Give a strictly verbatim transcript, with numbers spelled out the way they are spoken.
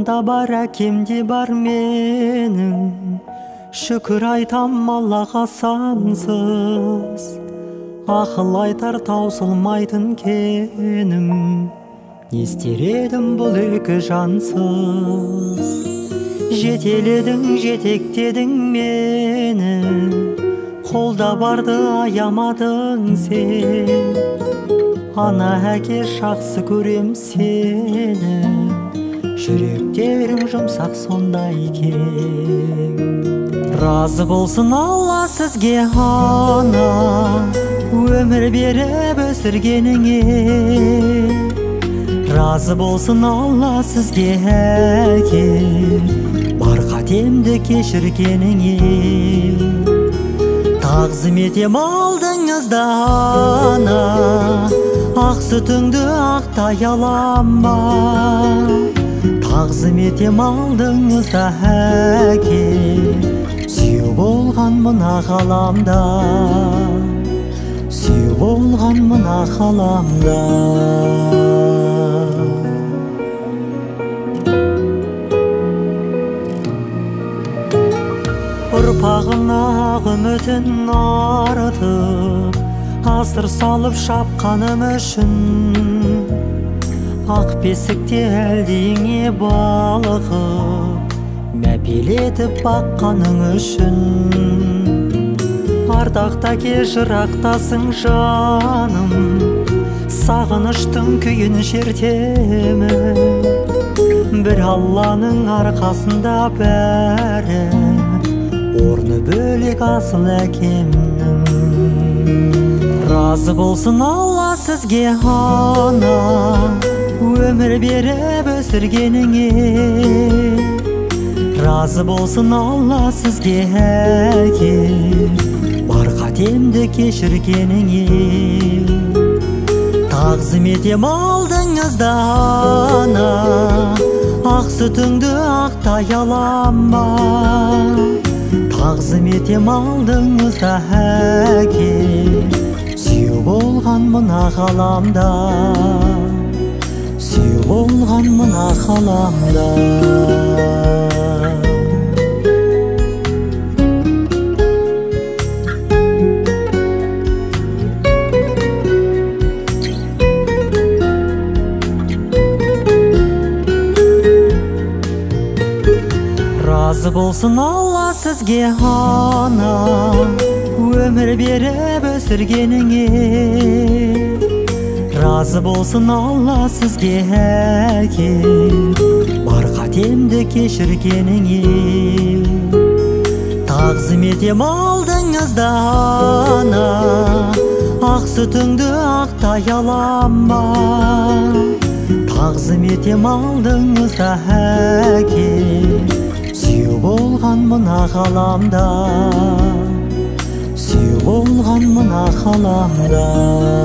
анамда бар, әкемде бар менің. Шүкір айтам Аллаға сансыз, ақыл айтар таусылмайтын кенім. Не істер едім бұл екі жансыз? Жетеледің, жетектедің мені, қолда барды аямадың сен. Ана әке жақсы көрем сені, жүректерің жұмсақ сондай кең. Разы болсын Алла сізге ана, өмір беріп өсіргеніңе. Разы болсын Алла сізге әке, бар қатемді кешіргеніңе. Тағзым етем алдыңызда ана, ақ сүтіңді ақтай алама. Тағзым етем алдыңызда әке, сүйеу болған мына ғаламда, сүйеу болған мына ғаламда. Ұрпағына үмітін артып, асыр салып шапқаным үшін, ақ бесікте әлдеңе балығып, мәпелетіп баққаның үшін. Ардақта ке жырақтасың жаным, сағыныштың күйін шертемін. Бір Алланың арқасында бәрі, орны бөлек асыл әкемнің. Разы болсын Алла сізге ана, өмір беріп өсіргеніңе. Разы болсын Алла сізге әке, бар қатемді кешіргеніңе. Тағзым етем алдыңызда ана, ақ сүтіңді ақтай алама. Тағзым етем алдыңызда әке, сүйеу болған мына ғаламда, сүйеу болған мына ғаламда. Разы болсын Алла сізге ана, өмір беріп өсіргеніңе. Разы болсын Алла сізге әке, бар қатемді кешіргеніңе. Тағзым етем алдыңызда ана, ақ сүтіңді ақтай алама. Тағзым етем алдыңызда әке, сүйеу болған мына ғаламда, сүйеу болған мына ғаламда.